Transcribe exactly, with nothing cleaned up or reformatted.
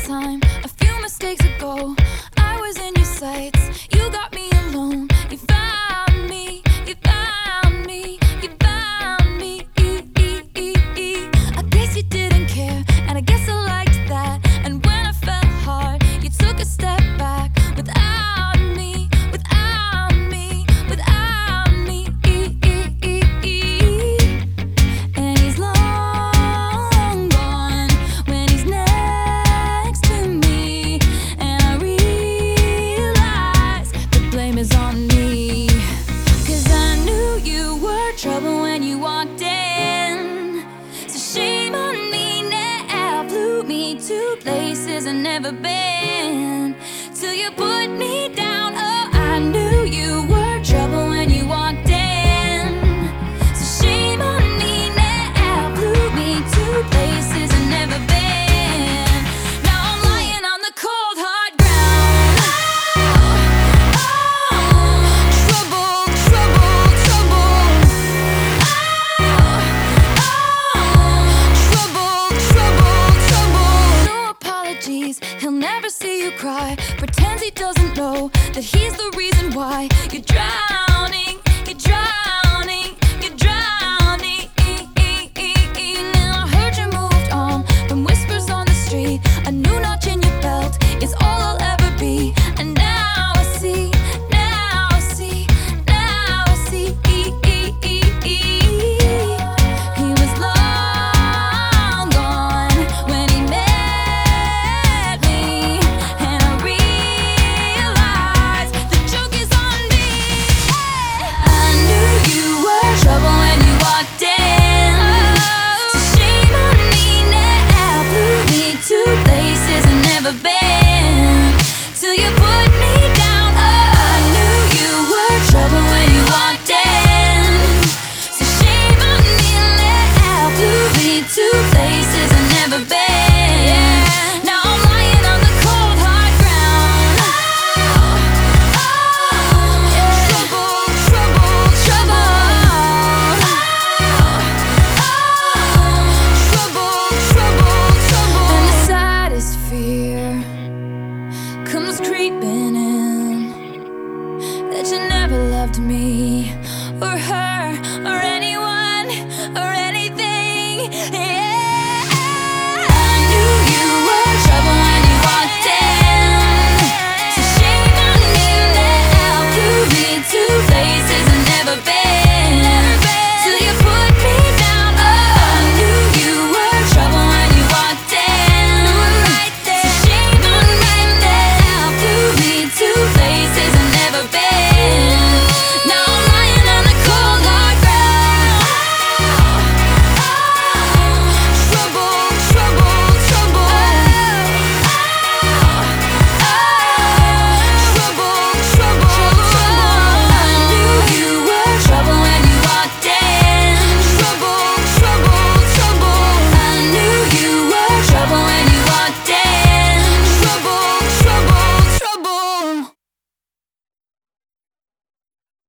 time, a few mistakes ago, I was in your sights. You got me alone. You found me. You found me. You found me. I guess you didn't care, and I guess I liked that. And when I fell hard, you took a step back without me, without me, without me. And he's long gone when he's next to me, and I realize the blame is on me. 'Cause I knew you were trouble when you walked in, so shame on me now. Flew me to places I've never been, till you put me down. Oh, I knew you were trouble when you walked in, so shame on me now. Flew me to places I've never been. Now I'm lying on the cold hard ground. Oh, oh, trouble, trouble, trouble. Oh, oh, trouble, trouble, trouble. No apologies, he'll never see you cry. Pretends he doesn't know that he's